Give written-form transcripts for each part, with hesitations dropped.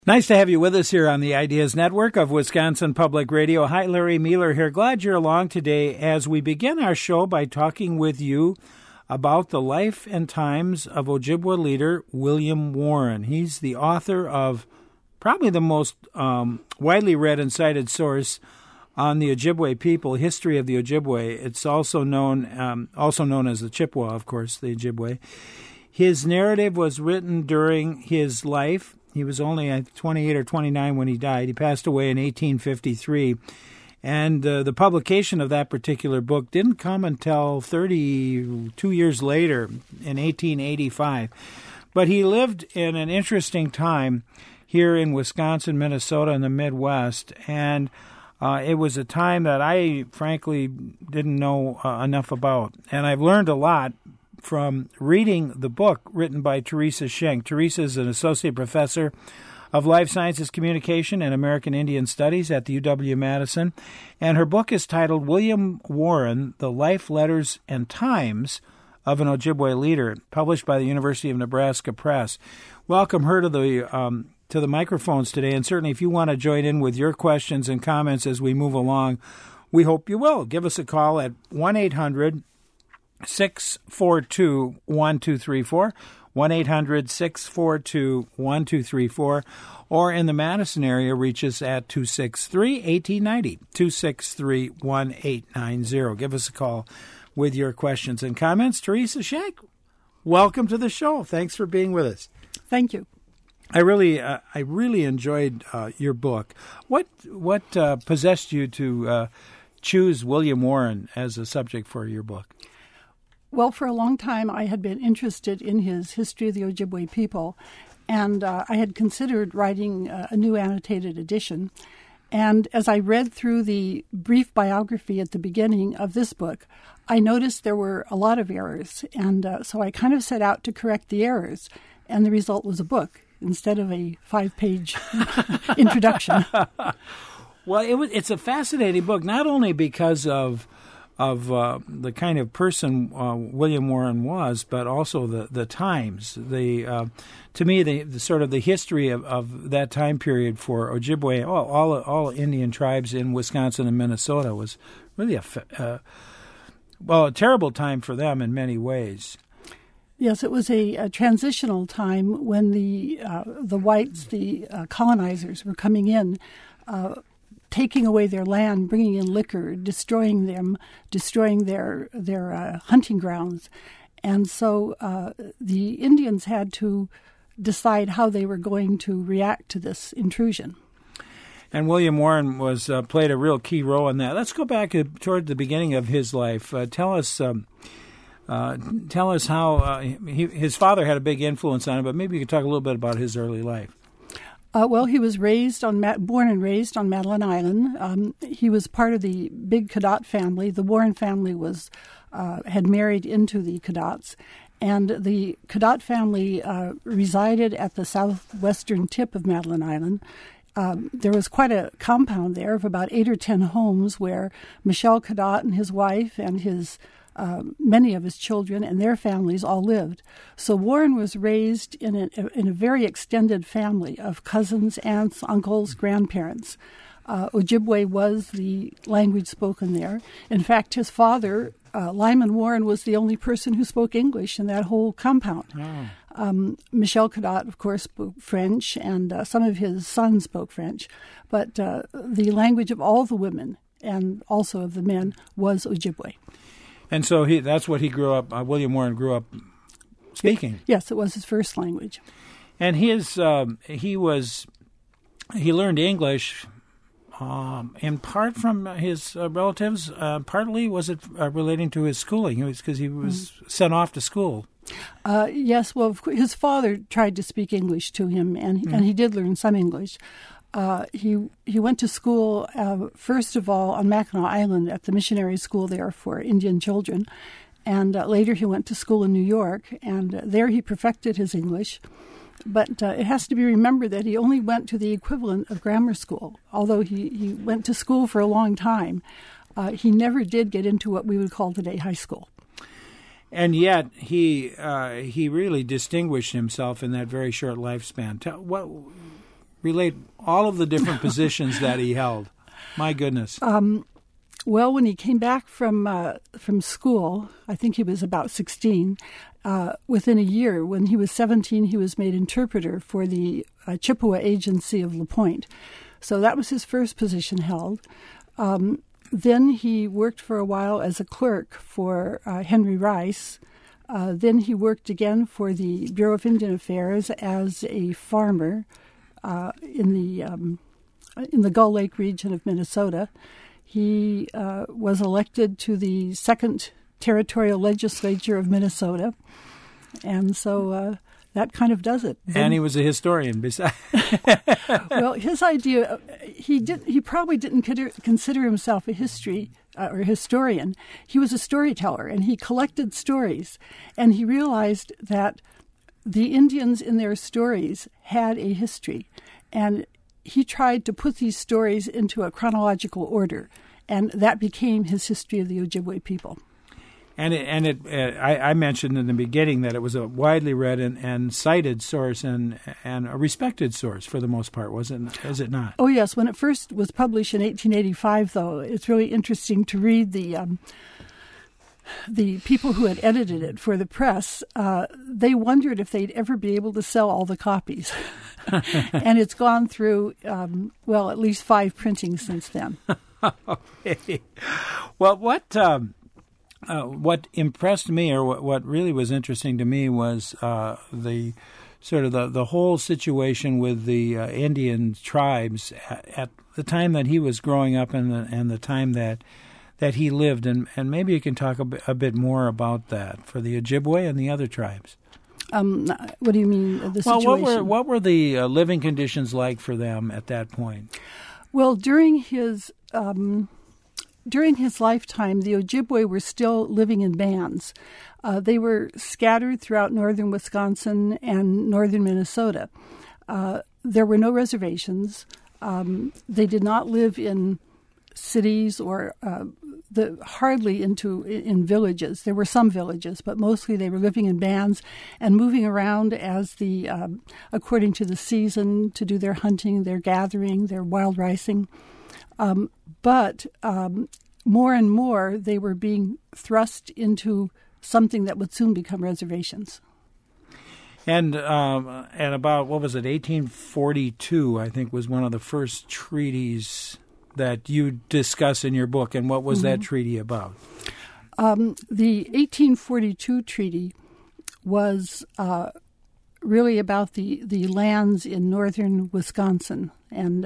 Nice to have you with us here on the Ideas Network of Wisconsin Public Radio. Hi, Larry Mueller here. Glad you're along today as we begin our show by talking with you about the life and times of Ojibwa leader William Warren. He's the author of probably the most widely read and cited source on the Ojibwe people, history of the Ojibwe. It's also known as the Chippewa, of course, the Ojibwe. His narrative was written during his life. He was only 28 or 29 when he died. He passed away in 1853. And the publication of that particular book didn't come until 32 years later, in 1885. But he lived in an interesting time here in Wisconsin, Minnesota, and the Midwest. And it was a time that I, frankly, didn't know enough about. And I've learned a lot from reading the book written by Teresa Schenk. Teresa is an associate professor of life sciences communication and American Indian Studies at the UW-Madison, and her book is titled William Warren, The Life, Letters, and Times of an Ojibwe Leader, published by the University of Nebraska Press. Welcome her to the microphones today, and certainly if you want to join in with your questions and comments as we move along, we hope you will. Give us a call at 1-800-642-1234, 1-800-642-1234, or in the Madison area, reach us at 263-1890, 263-1890. Give us a call with your questions and comments. Teresa Schenk, welcome to the show. Thanks for being with us. Thank you. I really enjoyed your book. What possessed you to choose William Warren as a subject for your book? Well, for a long time, I had been interested in his history of the Ojibwe people, and I had considered writing a new annotated edition. And as I read through the brief biography at the beginning of this book, I noticed there were a lot of errors, and so I kind of set out to correct the errors, and the result was a book instead of a 5-page introduction. Well, it's a fascinating book, not only because of the kind of person William Warren was, but also the times. To me, the sort of the history of that time period for Ojibwe, all Indian tribes in Wisconsin and Minnesota was really a terrible time for them in many ways. Yes, it was a transitional time when the whites, the colonizers, were coming in, taking away their land, bringing in liquor, destroying them, destroying their hunting grounds. And so the Indians had to decide how they were going to react to this intrusion. And William Warren played a real key role in that. Let's go back toward the beginning of his life. Tell us how his father had a big influence on him, but maybe you could talk a little bit about his early life. Well, he was born and raised on Madeline Island. He was part of the big Cadott family. The Warren family had married into the Cadotts, and the Cadott family resided at the southwestern tip of Madeline Island. There was quite a compound there of about 8 or 10 homes where Michel Cadott and his wife and many of his children and their families all lived. So Warren was raised in a very extended family of cousins, aunts, uncles, grandparents. Ojibwe was the language spoken there. In fact, his father, Lyman Warren, was the only person who spoke English in that whole compound. Oh. Michel Cadott, of course, spoke French, and some of his sons spoke French. But the language of all the women and also of the men was Ojibwe. And so that's what he grew up, William Warren grew up speaking. Yes, it was his first language. And he learned English in part from his relatives. Partly was it relating to his schooling? Because he was sent off to school. Yes, well, his father tried to speak English to him, and he did learn some English. He went to school, first of all, on Mackinac Island at the missionary school there for Indian children. And later he went to school in New York, and there he perfected his English. But it has to be remembered that he only went to the equivalent of grammar school. Although he went to school for a long time, he never did get into what we would call today high school. And yet he really distinguished himself in that very short lifespan. relate all of the different positions that he held. My goodness. Well, when he came back from school, I think he was about 16. Within a year, when he was 17, he was made interpreter for the Chippewa Agency of La Pointe. So that was his first position held. Then he worked for a while as a clerk for Henry Rice. Then he worked again for the Bureau of Indian Affairs as a farmer in the Gull Lake region of Minnesota. He was elected to the 2nd Territorial Legislature of Minnesota, and so that kind of does it. And he was a historian besides. Well, his idea, he probably didn't consider himself a historian. He was a storyteller, and he collected stories, and he realized that the Indians in their stories had a history, and he tried to put these stories into a chronological order, and that became his history of the Ojibwe people. And I mentioned in the beginning that it was a widely read and cited source and a respected source for the most part, was it not? Oh, yes. When it first was published in 1885, though, it's really interesting to read the people who had edited it for the press. They wondered if they'd ever be able to sell all the copies. And it's gone through, at least 5 printings since then. Okay. Well, what impressed me, or what really was interesting to me, was the sort of the whole situation with the Indian tribes at the time that he was growing up and the time that he lived, and maybe you can talk a bit more about that for the Ojibwe and the other tribes. What do you mean, the situation? Well, what were the living conditions like for them at that point? Well, during his lifetime, the Ojibwe were still living in bands. They were scattered throughout northern Wisconsin and northern Minnesota. There were no reservations. They did not live in cities or hardly in villages. There were some villages, but mostly they were living in bands and moving around as according to the season, to do their hunting, their gathering, their wild ricing. But more and more, they were being thrust into something that would soon become reservations. And about, 1842, I think, was one of the first treaties that you discuss in your book. And what was that treaty about? The 1842 treaty was really about the lands in northern Wisconsin and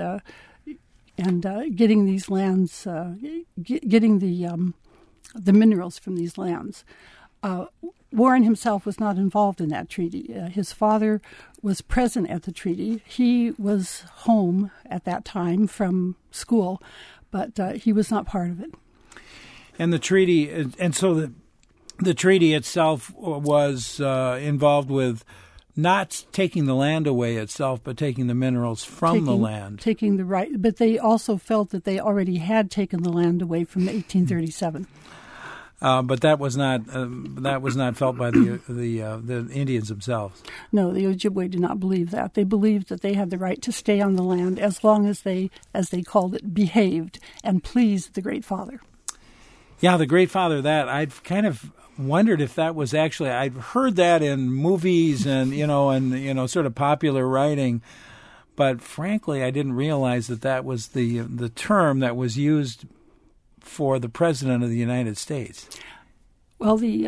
getting these lands, getting the minerals from these lands. Warren himself was not involved in that treaty. His father was present at the treaty. He was home at that time from school, but he was not part of it. And the treaty, and so the treaty itself was involved with not taking the land away itself, but taking the minerals from the land. Taking the right, but they also felt that they already had taken the land away from 1837. But that was not felt by the Indians themselves. No, the Ojibwe did not believe that. They believed that they had the right to stay on the land as long as they called it, behaved and pleased the Great Father. Yeah, the Great Father. That I've kind of wondered if that was actually. I've heard that in movies and sort of popular writing, but frankly, I didn't realize that was the term that was used for the President of the United States. Well, the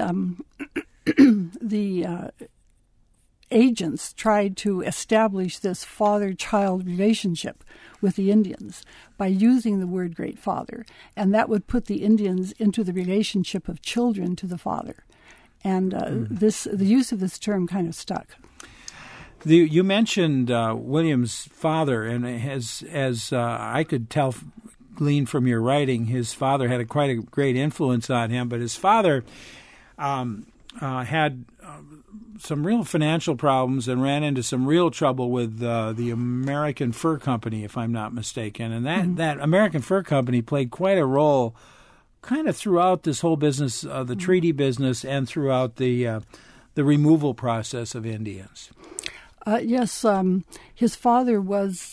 agents tried to establish this father-child relationship with the Indians by using the word Great Father, and that would put the Indians into the relationship of children to the father. And the use of this term kind of stuck. You mentioned William's father, and as I could glean from your writing, his father had quite a great influence on him, but his father had some real financial problems and ran into some real trouble with the American Fur Company, if I'm not mistaken. And that American Fur Company played quite a role kind of throughout this whole business, the treaty business, and throughout the removal process of Indians. Yes, his father was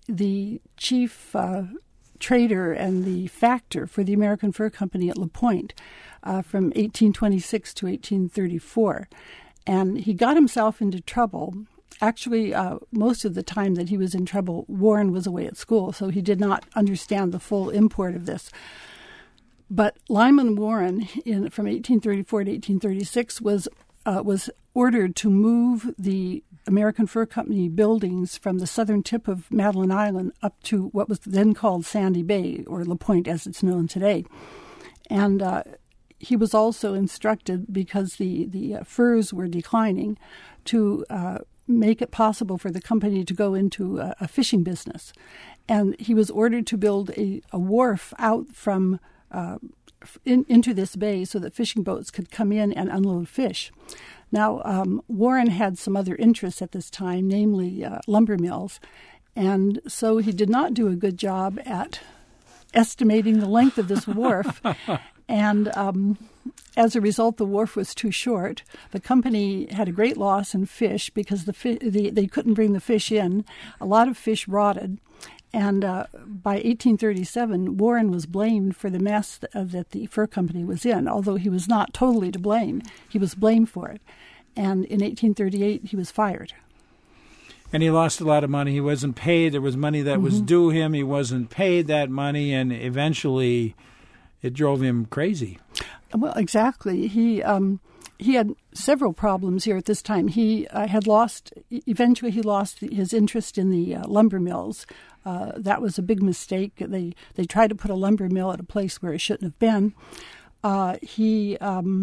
the chief trader and the factor for the American Fur Company at La Pointe from 1826 to 1834. And he got himself into trouble. Actually, most of the time that he was in trouble, Warren was away at school, so he did not understand the full import of this. But Lyman Warren, from 1834 to 1836, was ordered to move the American Fur Company buildings from the southern tip of Madeline Island up to what was then called Sandy Bay, or La Pointe as it's known today. And he was also instructed, because the furs were declining, to make it possible for the company to go into a fishing business. And he was ordered to build a wharf out from into this bay so that fishing boats could come in and unload fish. Now, Warren had some other interests at this time, namely lumber mills, and so he did not do a good job at estimating the length of this wharf. And as a result, the wharf was too short. The company had a great loss in fish because they couldn't bring the fish in. A lot of fish rotted. And by 1837, Warren was blamed for the mess that the fur company was in, although he was not totally to blame. He was blamed for it. And in 1838, he was fired. And he lost a lot of money. He wasn't paid. There was money that was due him. He wasn't paid that money, and eventually it drove him crazy. Well, exactly. He had several problems here at this time. He eventually he lost his interest in the lumber mills. That was a big mistake. They tried to put a lumber mill at a place where it shouldn't have been. He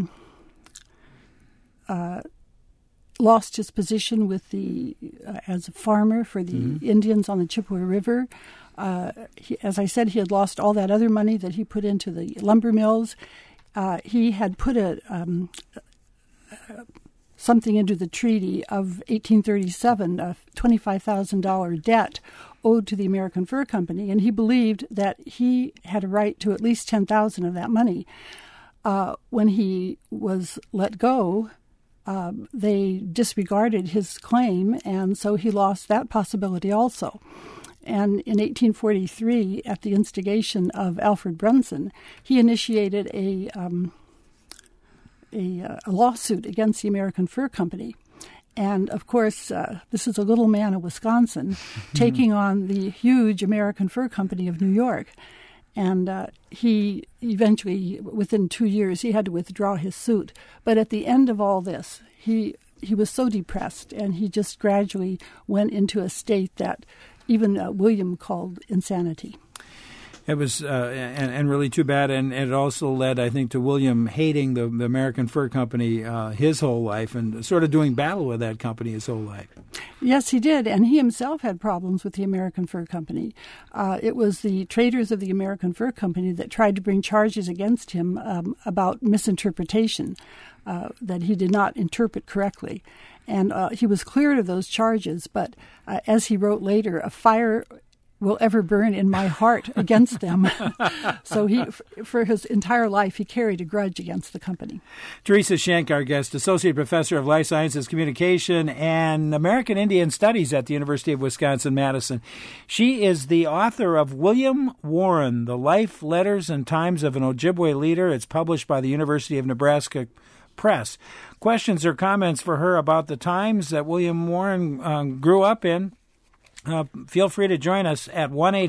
lost his position with as a farmer for the Indians on the Chippewa River. As I said, he had lost all that other money that he put into the lumber mills. He had put something into the treaty of 1837, a $25,000 debt owed to the American Fur Company, and he believed that he had a right to at least $10,000 of that money. When he was let go, they disregarded his claim, and so he lost that possibility also. And in 1843, at the instigation of Alfred Brunson, he initiated a lawsuit against the American Fur Company. And, of course, this is a little man of Wisconsin taking on the huge American Fur Company of New York. And he eventually, within 2 years, he had to withdraw his suit. But at the end of all this, he was so depressed, and he just gradually went into a state that even William called insanity. It was and really too bad, and it also led, I think, to William hating the American Fur Company his whole life and sort of doing battle with that company his whole life. Yes, he did, and he himself had problems with the American Fur Company. It was the traders of the American Fur Company that tried to bring charges against him about misinterpretation, that he did not interpret correctly. And he was cleared of those charges, but as he wrote later, a fire will ever burn in my heart against them. So he, for his entire life, he carried a grudge against the company. Teresa Schenck, our guest, Associate Professor of Life Sciences, Communication, and American Indian Studies at the University of Wisconsin-Madison. She is the author of William Warren, The Life, Letters, and Times of an Ojibwe Leader. It's published by the University of Nebraska Press. Questions or comments for her about the times that William Warren grew up in? Feel free to join us at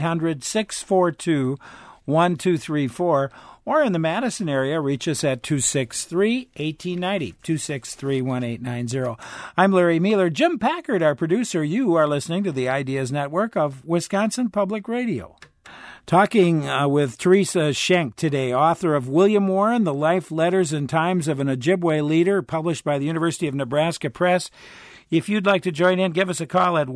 1-800-642-1234, or in the Madison area, reach us at 263-1890, 263-1890. I'm Larry Mueller. Jim Packard, our producer. You are listening to the Ideas Network of Wisconsin Public Radio. Talking with Teresa Schenck today, author of William Warren, The Life, Letters, and Times of an Ojibwe Leader, published by the University of Nebraska Press. If you'd like to join in, give us a call at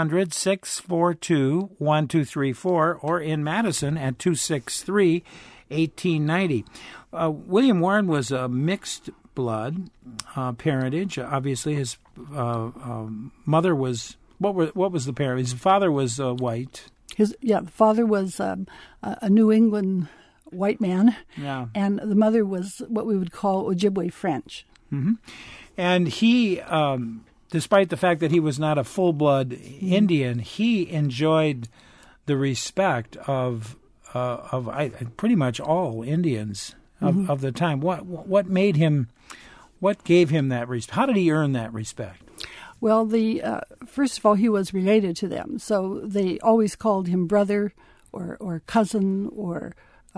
1-800-642-1234 or in Madison at 263-1890. William Warren was a mixed blood parentage. Obviously, his mother was, what was the parent? His father was white. The father was a New England white man, and the mother was what we would call Ojibwe French. Mm-hmm. And he despite the fact that he was not a full-blood Indian, he enjoyed the respect of pretty much all Indians of the time. What made him? What gave him that respect? How did he earn that respect? Well, first of all, he was related to them, so they always called him brother or cousin or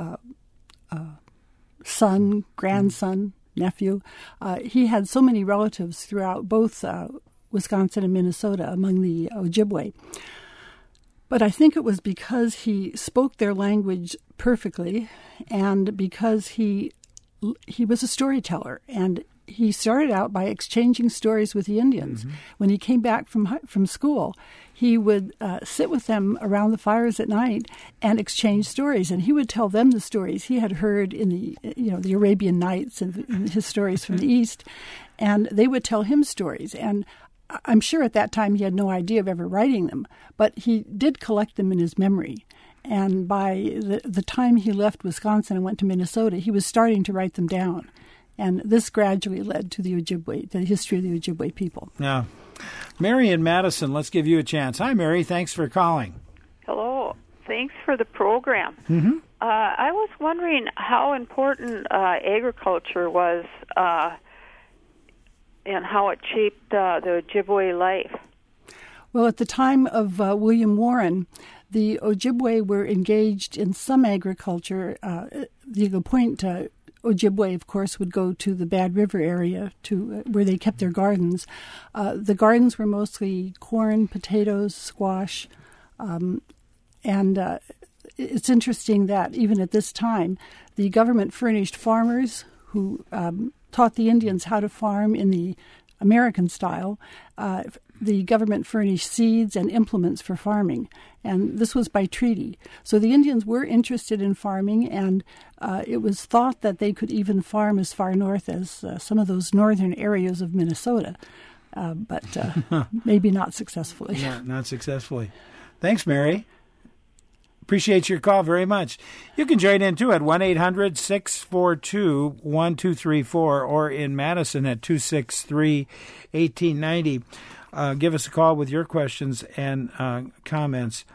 son, grandson, nephew. He had so many relatives throughout both Wisconsin and Minnesota among the Ojibwe. But I think it was because he spoke their language perfectly, and because he was a storyteller, and he started out by exchanging stories with the Indians. Mm-hmm. When he came back from school, he would sit with them around the fires at night and exchange stories. And he would tell them the stories he had heard in the Arabian Nights and his stories from the East, and they would tell him stories. And I'm sure at that time he had no idea of ever writing them, but he did collect them in his memory. And by the time he left Wisconsin and went to Minnesota, he was starting to write them down. And this gradually led to the Ojibwe, the history of the Ojibwe people. Yeah. Mary in Madison, let's give you a chance. Hi, Mary. Thanks for calling. Hello. Thanks for the program. Mm-hmm. I was wondering how important agriculture was and how it shaped the Ojibwe life. Well, at the time of William Warren, the Ojibwe were engaged in some agriculture. The Point Ojibwe, of course, would go to the Bad River area to where they kept their gardens. The gardens were mostly corn, potatoes, squash, and it's interesting that even at this time, the government furnished farmers who taught the Indians how to farm in the American style. The government furnished seeds and implements for farming, and this was by treaty. So the Indians were interested in farming, and it was thought that they could even farm as far north as some of those northern areas of Minnesota, but maybe not successfully. Yeah, not successfully. Thanks, Mary. Appreciate your call very much. You can join in, too, at 1-800-642-1234 or in Madison at 263-1890. Give us a call with your questions and comments.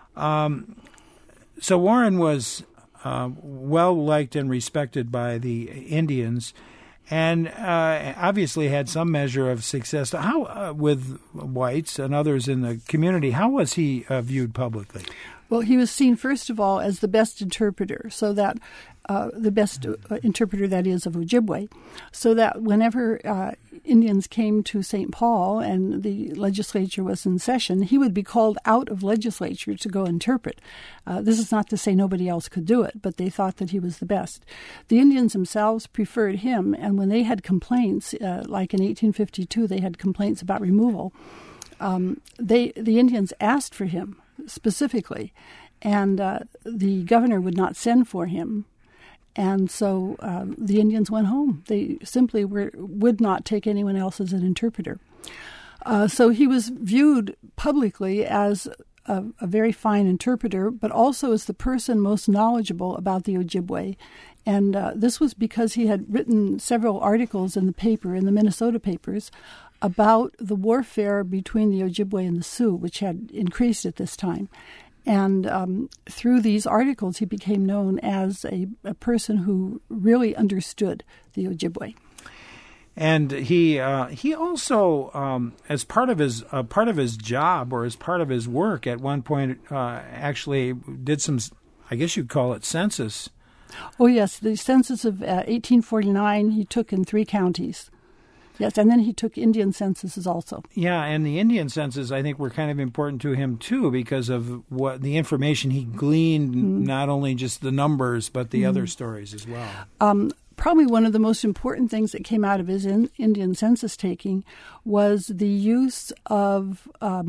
So Warren was well-liked and respected by the Indians and obviously had some measure of success. How, with whites and others in the community, how was he viewed publicly? Well, he was seen, first of all, as the best interpreter, so that the best interpreter, that is, of Ojibwe, so that whenever Indians came to St. Paul and the legislature was in session, he would be called out of legislature to go interpret. This is not to say nobody else could do it, but they thought that he was the best. The Indians themselves preferred him, and when they had complaints, like in 1852, they had complaints about removal, the Indians asked for him specifically, and the governor would not send for him, and so the Indians went home. They simply would not take anyone else as an interpreter. So he was viewed publicly as a very fine interpreter, but also as the person most knowledgeable about the Ojibwe. And this was because he had written several articles in the paper, in the Minnesota papers, about the warfare between the Ojibwe and the Sioux, which had increased at this time. And through these articles, he became known as a person who really understood the Ojibwe. And he also, as part of his job or as part of his work, at one point actually did some, I guess you'd call it census. Oh yes, the census of 1849 he took in 3 counties. Yes, and then he took Indian censuses also. Yeah, and the Indian census, I think, were kind of important to him, too, because of what the information he gleaned, not only just the numbers, but the other stories as well. Probably one of the most important things that came out of his Indian census taking was the use of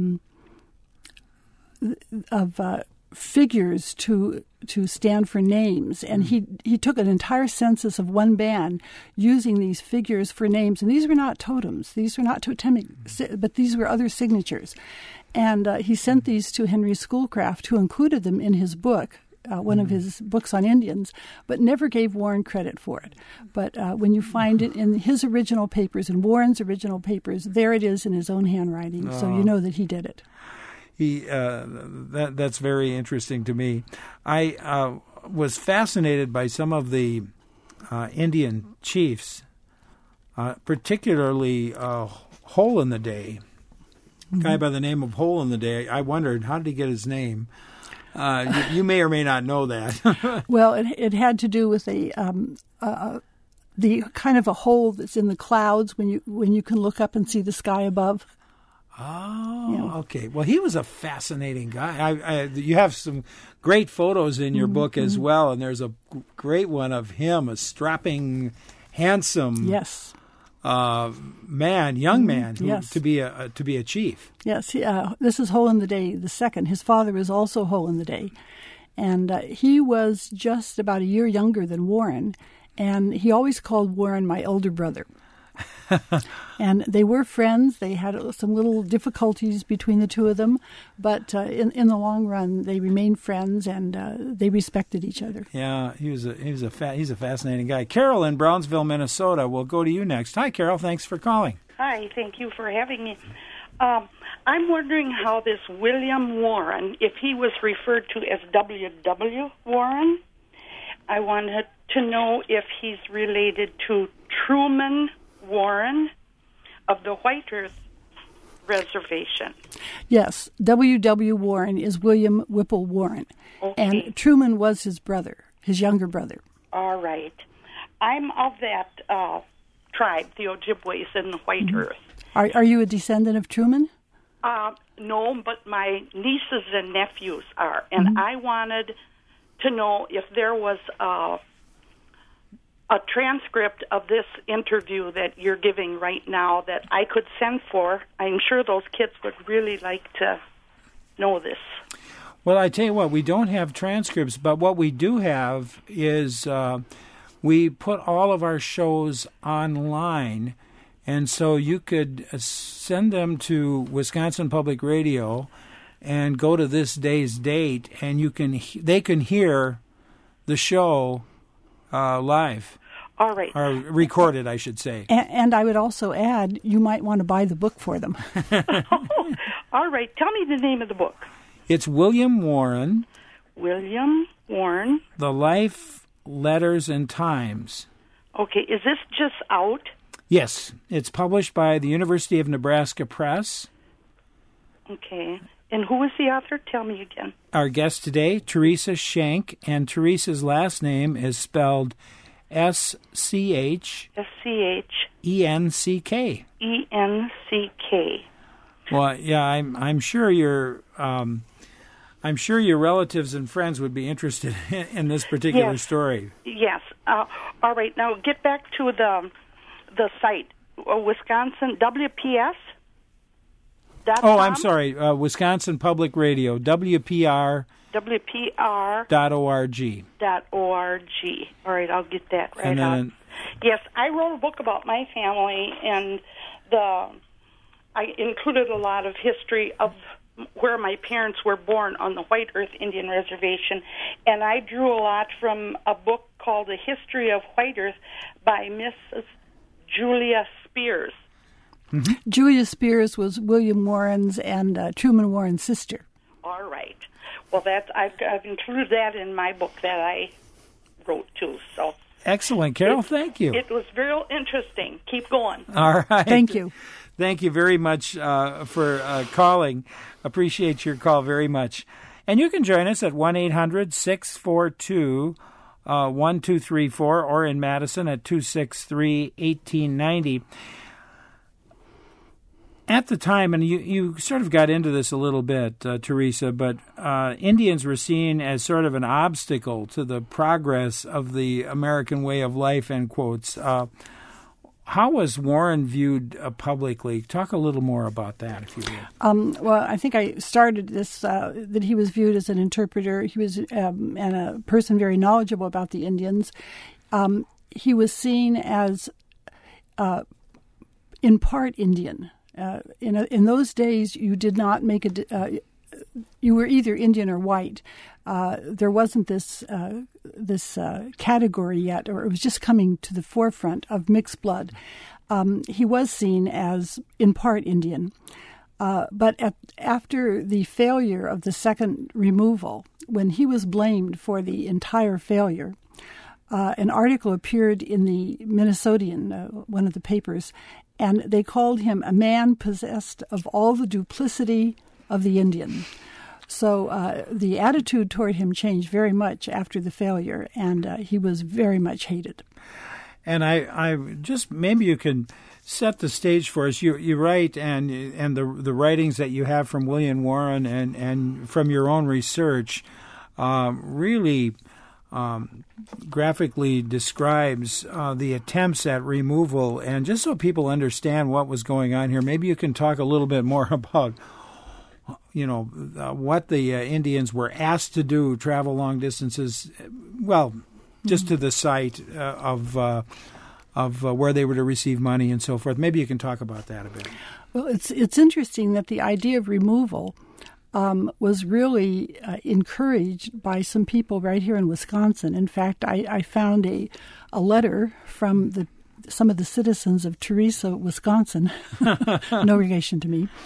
figures to stand for names, and he took an entire census of one band using these figures for names, and these were not totems, these were not totemic, but these were other signatures, and he sent these to Henry Schoolcraft, who included them in his book, one of his books on Indians, but never gave Warren credit for it. But when you find it in his original papers, in Warren's original papers, there it is in his own handwriting, so you know that he did it. That's very interesting to me. I was fascinated by some of the Indian chiefs, particularly Hole in the Day. A guy by the name of Hole in the Day. I wondered, how did he get his name? You may or may not know that. Well, it had to do with the kind of a hole that's in the clouds when you can look up and see the sky above. Oh, okay. Well, he was a fascinating guy. You have some great photos in your book as well, and there's a great one of him, a strapping, handsome young man, to be a chief. Yes, this is Hole in the Day the second. His father was also Hole in the Day, and he was just about a year younger than Warren, and he always called Warren my older brother. And they were friends. They had some little difficulties between the two of them, but in the long run, they remained friends and they respected each other. Yeah, he's a fascinating guy. Carol in Brownsville, Minnesota. We'll go to you next. Hi, Carol. Thanks for calling. Hi. Thank you for having me. I'm wondering how this William Warren, if he was referred to as W.W. Warren, I wanted to know if he's related to Truman Warren of the White Earth Reservation. Yes, W.W. Warren is William Whipple Warren, and Truman was his brother, his younger brother. All right. I'm of that tribe, the Ojibways in the White Earth. Are you a descendant of Truman? No, but my nieces and nephews are, and I wanted to know if there was a transcript of this interview that you're giving right now that I could send for. I'm sure those kids would really like to know this. Well, I tell you what, we don't have transcripts, but what we do have is we put all of our shows online, and so you could send them to Wisconsin Public Radio and go to this day's date, and they can hear the show live. All right. Or recorded, I should say. And I would also add, you might want to buy the book for them. All right. Tell me the name of the book. It's William Warren. William Warren. The Life, Letters, and Times. Okay. Is this just out? Yes. It's published by the University of Nebraska Press. Okay. And who is the author? Tell me again. Our guest today, Teresa Schenk, and Teresa's last name is spelled S-C-H-E-N-C-K. E-N-C-K. Well, yeah, I'm sure your relatives and friends would be interested in this particular story. Yes. All right. Now get back to the site, Wisconsin WPS. Oh, I'm sorry. Wisconsin Public Radio, WPR.org. .org. All right, I'll get that right out. Yes, I wrote a book about my family, and I included a lot of history of where my parents were born on the White Earth Indian Reservation, and I drew a lot from a book called A History of White Earth by Mrs. Julia Spears. Mm-hmm. Julia Spears was William Warren's and Truman Warren's sister. All right. Well, I've included that in my book that I wrote too. So excellent, Carol. Thank you. It was very interesting. Keep going. All right. Thank you. Thank you very much for calling. Appreciate your call very much. And you can join us at 1-800-642-1234 or in Madison at 263-1890. At the time, and you sort of got into this a little bit, Teresa, but Indians were seen as sort of an obstacle to the progress of the American way of life, end quotes. How was Warren viewed publicly? Talk a little more about that, if you would. Well, I think I started this, that he was viewed as an interpreter. He was and a person very knowledgeable about the Indians. He was seen as, in part, Indian. In those days, you did not make you were either Indian or white. There wasn't this category yet, or it was just coming to the forefront of mixed blood. He was seen as in part Indian. But after the failure of the second removal, when he was blamed for the entire failure, an article appeared in the Minnesotan, one of the papers, and they called him a man possessed of all the duplicity of the Indian. So the attitude toward him changed very much after the failure, and he was very much hated. And I just, maybe you can set the stage for us. You write, and the writings that you have from William Warren and from your own research really graphically describes the attempts at removal. And just so people understand what was going on here, maybe you can talk a little bit more about what the Indians were asked to do, travel long distances, just to the site of where they were to receive money and so forth. Maybe you can talk about that a bit. Well, it's interesting that the idea of removal was really encouraged by some people right here in Wisconsin. In fact, I found a letter from some of the citizens of Teresa, Wisconsin, no relation to me,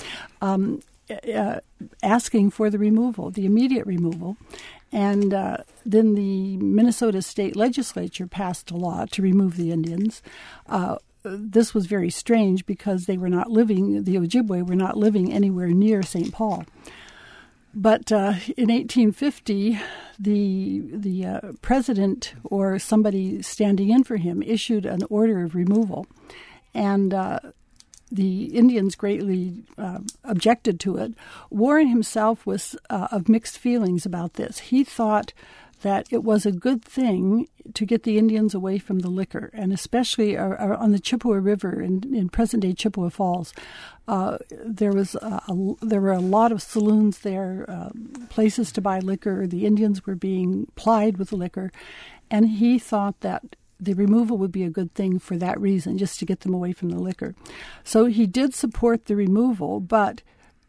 asking for the removal, the immediate removal. And then the Minnesota State Legislature passed a law to remove the Indians. This was very strange because the Ojibwe were not living anywhere near St. Paul. But in 1850, the president or somebody standing in for him issued an order of removal. And the Indians greatly objected to it. Warren himself was of mixed feelings about this. He thought that it was a good thing to get the Indians away from the liquor, and especially on the Chippewa River in present-day Chippewa Falls. There were a lot of saloons there, places to buy liquor. The Indians were being plied with liquor, and he thought that the removal would be a good thing for that reason, just to get them away from the liquor. So he did support the removal, but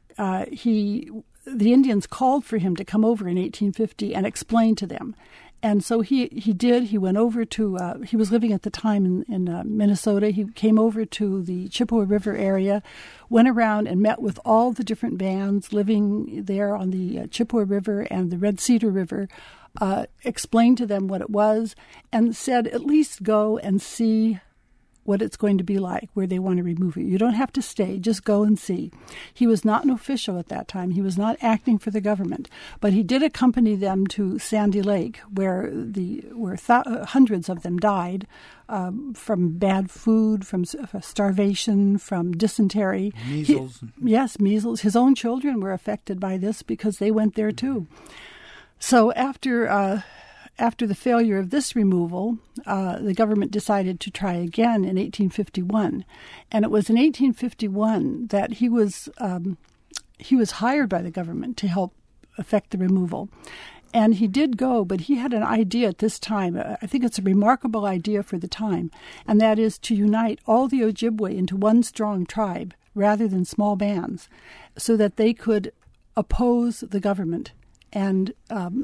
the Indians called for him to come over in 1850 and explain to them. And so he did. He went over to, he was living at the time in Minnesota. He came over to the Chippewa River area, went around and met with all the different bands living there on the Chippewa River and the Red Cedar River, explained to them what it was, and said, at least go and see what it's going to be like, where they want to remove you. You don't have to stay, just go and see. He was not an official at that time. He was not acting for the government, but he did accompany them to Sandy Lake, where hundreds of them died from bad food, from starvation, from dysentery. Measles. Measles. His own children were affected by this because they went there too. So after the failure of this removal, the government decided to try again in 1851. And it was in 1851 that he was hired by the government to help effect the removal. And he did go, but he had an idea at this time. I think it's a remarkable idea for the time, and that is to unite all the Ojibwe into one strong tribe rather than small bands, so that they could oppose the government and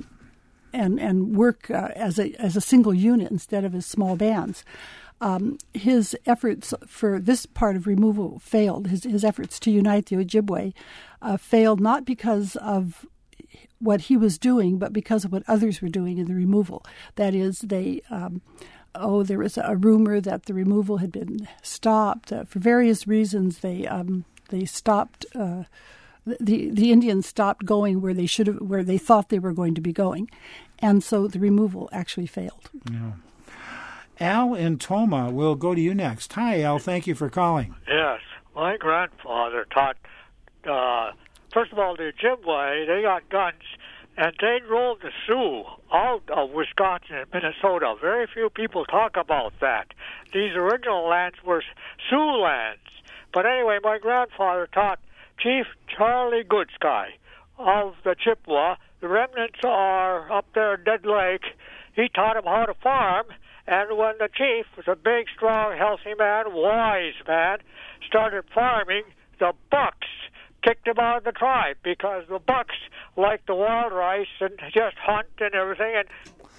work as a single unit instead of as small bands. His efforts for this part of removal failed. His efforts to unite the Ojibwe failed not because of what he was doing, but because of what others were doing in the removal. That is, there was a rumor that the removal had been stopped for various reasons. They stopped. The Indians stopped going where they thought they were going to be going, and so the removal actually failed. Yeah. Al in Tomah, we'll go to you next. Hi, Al. Thank you for calling. Yes, my grandfather taught. First of all, the Ojibwe, they got guns, and they drove the Sioux out of Wisconsin and Minnesota. Very few people talk about that. These original lands were Sioux lands. But anyway, my grandfather taught Chief Charlie Goodsky of the Chippewa. The remnants are up there in Dead Lake. He taught him how to farm, and when the chief was a big, strong, healthy man, wise man, started farming, the bucks kicked him out of the tribe because the bucks like the wild rice and just hunt and everything. And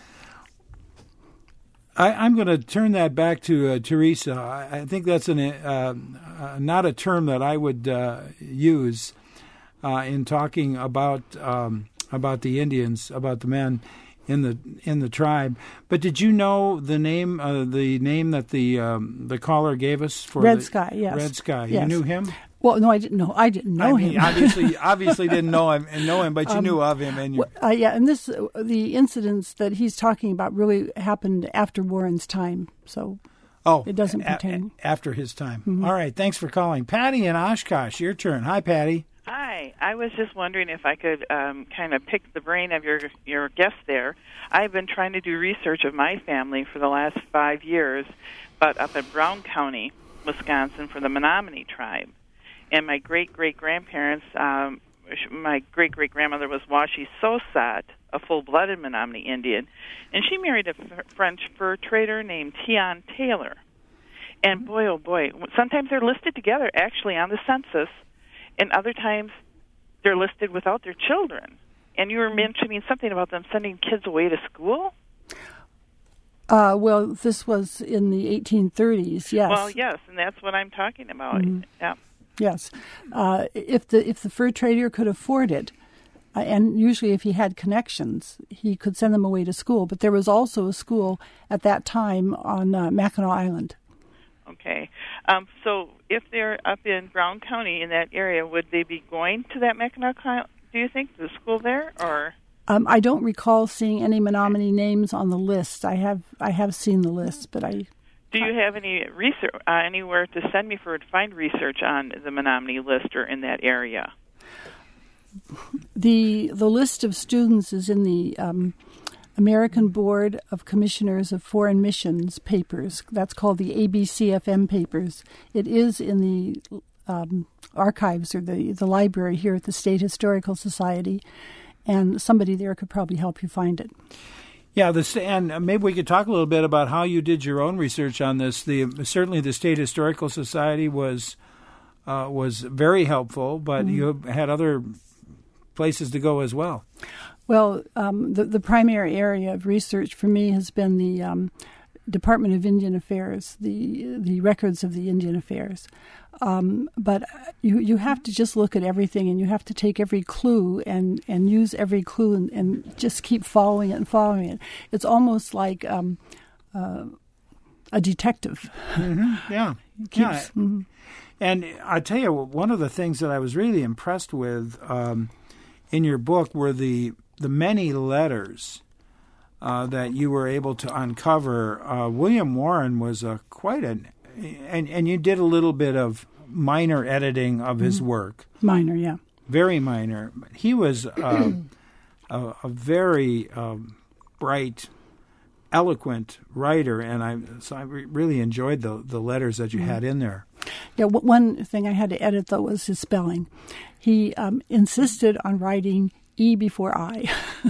I'm going to turn that back to Teresa. I think that's not a term that I would use in talking about the Indians, about the men in the tribe. But did you know the name that the caller gave us for Red Sky? Yes, Red Sky. Yes. You knew him? Well, no, I didn't know. I didn't know him. Obviously didn't know him, but you knew of him. And yeah, and the incidents that he's talking about really happened after Warren's time, so it doesn't pertain after his time. Mm-hmm. All right, thanks for calling, Patty in Oshkosh. Your turn. Hi, Patty. Hi, I was just wondering if I could kind of pick the brain of your guest there. I've been trying to do research of my family for the last 5 years, but up in Brown County, Wisconsin, for the Menominee tribe. And my great-great-grandparents, my great-great-grandmother was Washi Sosat, a full-blooded Menominee Indian, and she married a French fur trader named Tian Taylor. And boy, oh boy, sometimes they're listed together, actually, on the census, and other times they're listed without their children. And you were mentioning something about them sending kids away to school? Well, this was in the 1830s, yes. Well, yes, and that's what I'm talking about. Mm-hmm. Yeah. Yes. If the fur trader could afford it, and usually if he had connections, he could send them away to school. But there was also a school at that time on Mackinac Island. Okay. So if they're up in Brown County in that area, would they be going to that Mackinac Island, do you think, the school there? Or I don't recall seeing any Menominee names on the list. I have seen the list, but I... Do you have any research anywhere to send me to find research on the Menominee list or in that area? The list of students is in the American Board of Commissioners of Foreign Missions papers. That's called the ABCFM papers. It is in the archives or the library here at the State Historical Society, and somebody there could probably help you find it. Yeah, and maybe we could talk a little bit about how you did your own research on this. Certainly, the State Historical Society was very helpful, but mm-hmm. you had other places to go as well. Well, the primary area of research for me has been the Department of Indian Affairs, the records of the Indian Affairs. But you have to just look at everything, and you have to take every clue and use every clue and just keep following it. It's almost like a detective. Mm-hmm. Yeah. Mm-hmm. And I tell you, one of the things that I was really impressed with in your book were the many letters that you were able to uncover. William Warren was and you did a little bit of minor editing of his work. Minor, yeah. Very minor. He was a very bright, eloquent writer, and I really enjoyed the letters that you had in there. Yeah, one thing I had to edit, though, was his spelling. He insisted on writing E before I.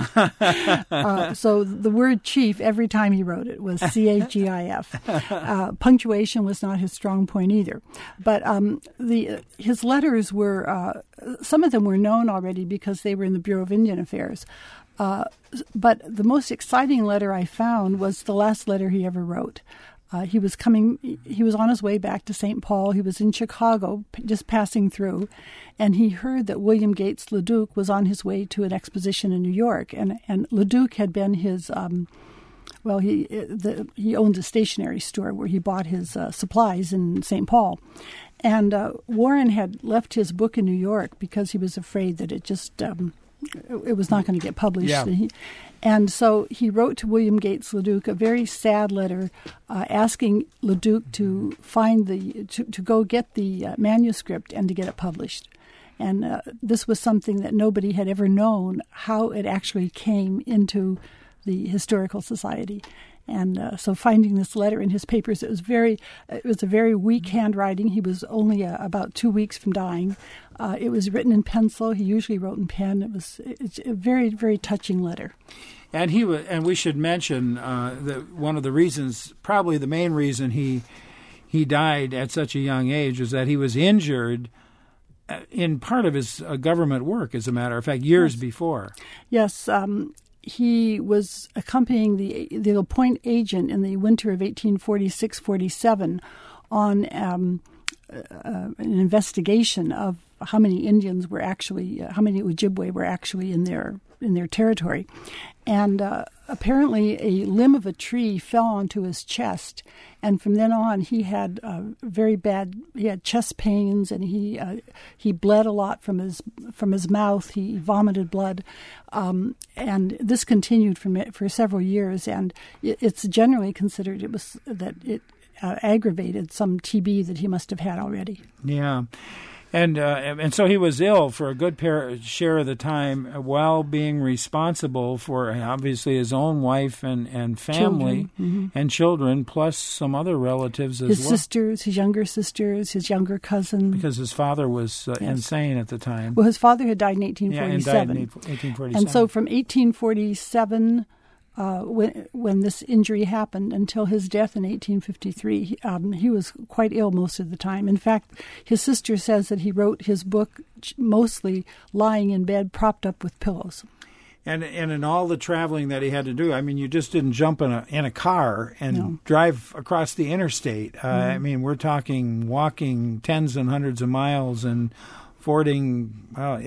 So the word chief, every time he wrote it, was CHEIF. Punctuation was not his strong point either. But his letters were, some of them were known already because they were in the Bureau of Indian Affairs. But the most exciting letter I found was the last letter he ever wrote. He was on his way back to St. Paul. He was in Chicago, just passing through, and he heard that William Gates Leduc was on his way to an exposition in New York. And Leduc had been his, he owned a stationery store where he bought his supplies in St. Paul. And Warren had left his book in New York because he was afraid that it just... it was not going to get published. Yeah. And so he wrote to William Gates Leduc a very sad letter asking Leduc to find to go get the manuscript and to get it published. And this was something that nobody had ever known, how it actually came into the Historical Society. And so finding this letter in his papers, it was a very weak handwriting. He was only about 2 weeks from dying. It was written in pencil. He usually wrote in pen. It's a very, very touching letter. And we should mention that one of the reasons, probably the main reason he died at such a young age, was that he was injured in part of his government work, as a matter of fact, years before. Yes, he was accompanying the Le Point agent in the winter of 1846-47 on an investigation of how many Indians were actually, how many Ojibwe were actually in their territory. And apparently a limb of a tree fell onto his chest, and from then on he had he had chest pains, and he bled a lot from his mouth. He vomited blood, and this continued for several years. And it's generally considered that it aggravated some TB that he must have had already. Yeah. And so he was ill for a good share of the time, while being responsible for obviously his own wife and family and children, plus some other relatives as well. His sisters, his younger sisters, his younger cousin. Because his father was insane at the time. Well, his father had died in 1847. Yeah, and died in 1847. And so from 1847, when this injury happened, until his death in 1853, he was quite ill most of the time. In fact, his sister says that he wrote his book mostly lying in bed, propped up with pillows. And in all the traveling that he had to do, I mean, you just didn't jump in a car and drive across the interstate. I mean, we're talking walking tens and hundreds of miles and fording.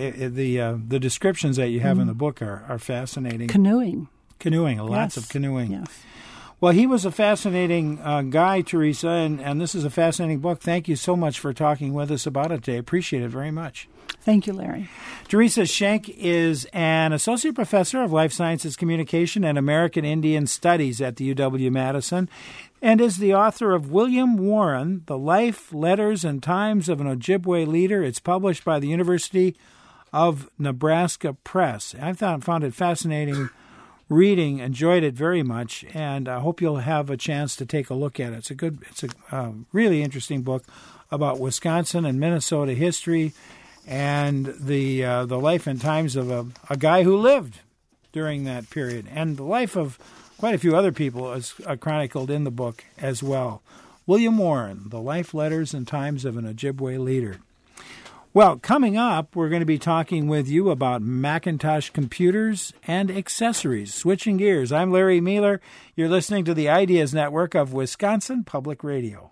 The descriptions that you have in the book are fascinating. Canoeing, lots of canoeing. Yes. Well, he was a fascinating guy, Teresa, and this is a fascinating book. Thank you so much for talking with us about it today. Appreciate it very much. Thank you, Larry. Teresa Schenk is an associate professor of life sciences communication and American Indian Studies at the UW-Madison, and is the author of William Warren, The Life, Letters, and Times of an Ojibwe Leader. It's published by the University of Nebraska Press. I found it fascinating reading, enjoyed it very much, and I hope you'll have a chance to take a look at it. It's a really interesting book about Wisconsin and Minnesota history and the life and times of a guy who lived during that period, and the life of quite a few other people is chronicled in the book as well. William Warren, The Life, Letters, and Times of an Ojibwe Leader. Well, coming up, we're going to be talking with you about Macintosh computers and accessories. Switching gears, I'm Larry Mueller. You're listening to the Ideas Network of Wisconsin Public Radio.